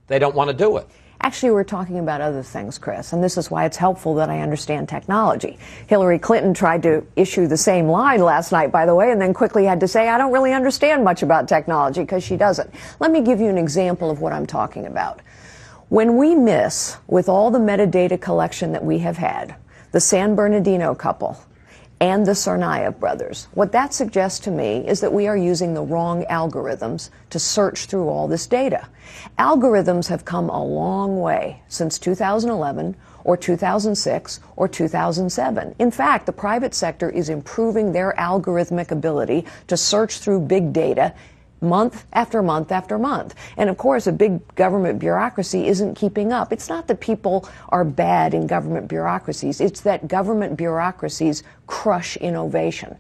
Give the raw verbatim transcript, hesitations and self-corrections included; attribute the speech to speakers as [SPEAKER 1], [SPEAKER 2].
[SPEAKER 1] they don't want to do it.
[SPEAKER 2] Actually, we're talking about other things, Chris, and this is why it's helpful that I understand technology. Hillary Clinton tried to issue the same line last night, by the way, and then quickly had to say, I don't really understand much about technology, because she doesn't. Let me give you an example of what I'm talking about. When we miss, with all the metadata collection that we have had, the San Bernardino couple and the Tsarnaev brothers, what that suggests to me is that we are using the wrong algorithms to search through all this data. Algorithms have come a long way since two thousand eleven or two thousand six or two thousand seven. In fact, the private sector is improving their algorithmic ability to search through big data month after month after month. And of course, a big government bureaucracy isn't keeping up. It's not that people are bad in government bureaucracies. It's that government bureaucracies crush innovation.